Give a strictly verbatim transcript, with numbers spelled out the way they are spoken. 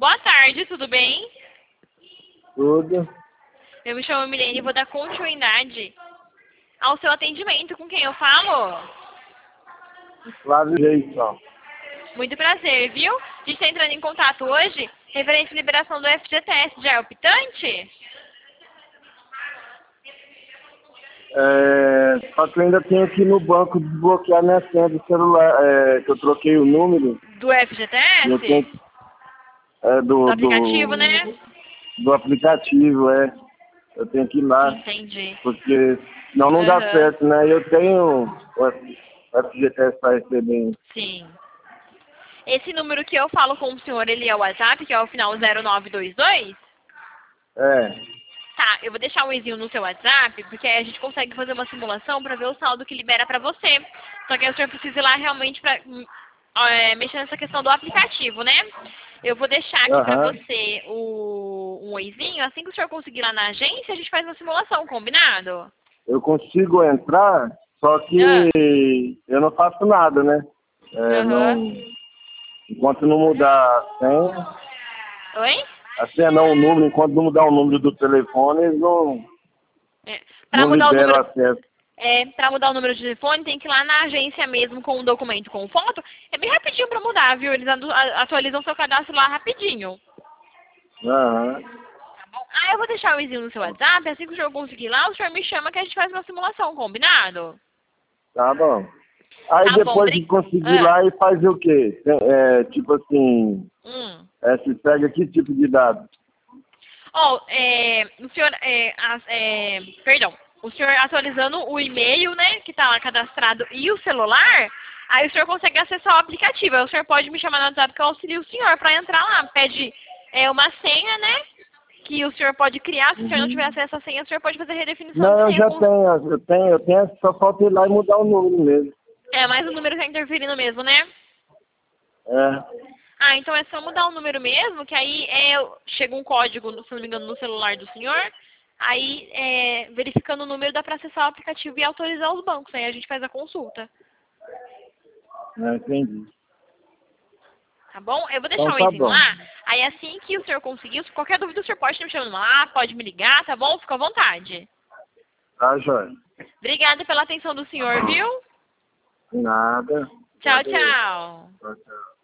boa tarde, tudo bem? Tudo. Eu me chamo Milene e vou dar continuidade ao seu atendimento. Com quem eu falo? Flávio Reisson. Muito prazer, viu? A gente está entrando em contato hoje referente à liberação do F G T S. Já é optante? É, só que eu ainda tenho que ir no banco desbloquear minha senha do celular, é, que eu troquei o número. Do F G T S? Eu tenho, é, do, Do aplicativo, do, né? do aplicativo, é. Eu tenho que ir lá, Entendi. porque senão não dá Aham. certo, né? Eu tenho o F- o F G T S para receber. Sim. Esse número que eu falo com o senhor, ele é o WhatsApp, que é o final zero nove dois dois? É, Tá, eu vou deixar um exinho no seu WhatsApp, porque aí a gente consegue fazer uma simulação pra ver o saldo que libera pra você. Só que aí o senhor precisa ir lá realmente pra hum, é, mexer nessa questão do aplicativo, né? Eu vou deixar aqui pra aham. você o, um oizinho, assim que o senhor conseguir ir lá na agência, a gente faz uma simulação, combinado? Eu consigo entrar, só Ah, que eu não faço nada, né? É, aham. não, enquanto não mudar a senha, Oi? a senha não, o número, enquanto não mudar o número do telefone, eles não, É, pra não mudar o liberam número, acesso. é, pra mudar o número de telefone, tem que ir lá na agência mesmo com o documento com foto. É bem rapidinho pra mudar, viu? Eles adu- a- atualizam seu cadastro lá rapidinho. Aham, Tá bom? Ah, eu vou deixar o exinho no seu WhatsApp, assim que o senhor conseguir lá, o senhor me chama que a gente faz uma simulação, combinado? tá bom. Aí Tá bom, depois de brin... conseguir Ah, lá e fazer o quê? Tem- É, tipo assim, hum. é, se pega que tipo de dado? Ó, é, o senhor, é, as- é, perdão, o senhor atualizando o e-mail, né, que tá lá cadastrado e o celular, aí o senhor consegue acessar o aplicativo. Aí o senhor pode me chamar no WhatsApp que eu auxilio o senhor pra entrar lá. Pede é, uma senha, né, que o senhor pode criar. Se o senhor não tiver Uhum. acesso à senha, o senhor pode fazer redefinição de Não, eu senha já com... tenho, eu tenho, eu tenho, só falta ir lá e mudar o número mesmo. É, mas o número tá interferindo mesmo, né? É, Ah, então é só mudar o número mesmo, que aí é, chega um código, se não me engano, no celular do senhor. Aí, é, verificando o número, dá para acessar o aplicativo e autorizar os bancos. Aí a gente faz a consulta. é, entendi. Tá bom? Eu vou deixar Então o tá exinho bom. lá. Aí assim que o senhor conseguir, se qualquer dúvida o senhor pode me chamar lá, pode me ligar, tá bom? Fica à vontade. Tá, joia. Obrigada pela atenção do senhor, viu? Nada. Tchau, Adeus. tchau. Tchau, tchau.